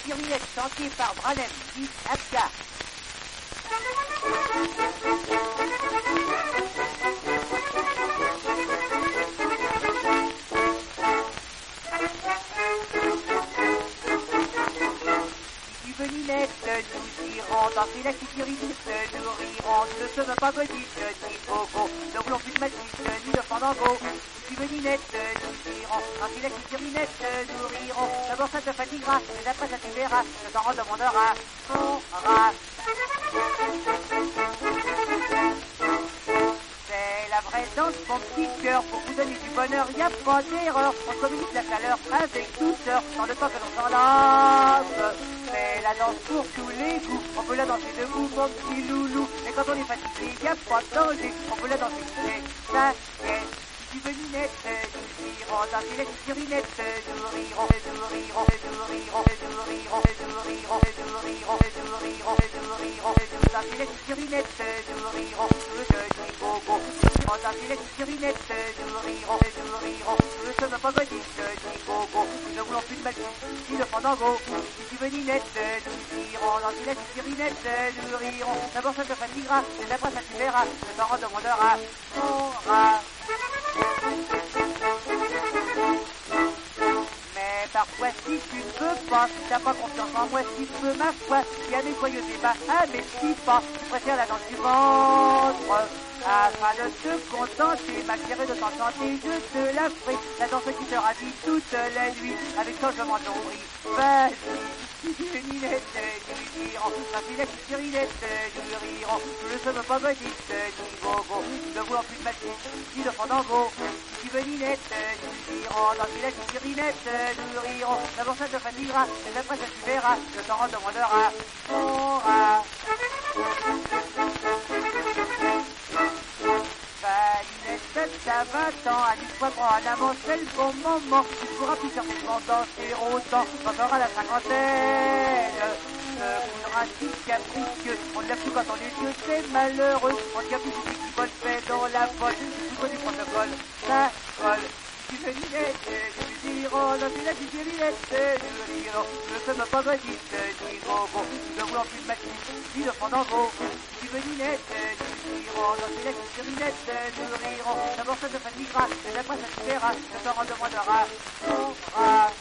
Pyrénées chantée par Branem, dit Abka. Beninette, nous irons danser la sécurité, nous rirons, nous ne sommes pas godistes, ni bobo, nous voulons plus de matisse, ni de fandango. Si Beninette, nous irons danser la sécurité, nous rirons, d'abord ça te fatiguera, et après ça te verra, je t'en redemandera, mon rat. C'est la vraie danse, mon petit cœur, pour vous donner du bonheur, y a pas d'erreur, on communique la chaleur avec douceur, dans le temps que l'on s'enlace. C'est la danse pour tous les goûts, on peut la danser debout, mon petit loulou, et quand on est fatigué, y a pas de danger, on peut la danser, c'est ça, du Beninette, nous irons danser la curinette, nous rirons, nous rirons, nous rirons, nous rirons, nous rirons, nous rirons, nous rirons, nous rirons, nous danser la curinette, nous rirons, nous jeudi bobo, nous irons danser la curinette, nous rirons, nous rirons, nous ne sommes pas godistes, ni bobo, nous ne voulons plus de matisse, ni de fandango, du Beninette, nous irons danser la curinette, nous rirons, d'abord ça te fatiguera, et après ça te verra, je t'en redemandera, mon rat. Mais parfois si tu ne veux pas, si t'as pas confiance en moi, si tu veux ma foi, il y a des joyeux débats, ah mais si pas, tu préfères la danse du ventre. Afin de te contenter, malgré de t'enchanter, je te la ferai, la danse qui te ravit toute la nuit, avec changement de riz. Vas-y, Beninette, nous irons, ainsi la curinette, nous rirons, nous ne sommes pas godistes, ni bobo, nous ne voulons plus de matisse, ni de fandango. Si Beninette, nous irons, ainsi la curinette, nous rirons, d'abord ça te fatiguera, et après ça tu verras, je t'en redemandera, mon rat. T'as 20 ans, à 10 fois prends un amant, c'est le bon moment. Tu pourras plus certainement danser autant quand t'auras la cinquantaine. Un type capricieux, on l'a plus quand on est vieux, c'est malheureux. On dit à plus celui qui vole fait dans la folle. Tu connais du protocole, ça colle. Tu fais Beninette, nous irons danser la curinette, nous rirons, nous ne sommes pas godistes, ni bobo, nous ne voulons plus de matisse, ni de fandango. Tu fais Beninette, nous irons danser la curinette, nous rirons, d'abord ça te fatiguera, et après ça te verra, je t'en redemandera, mon rat.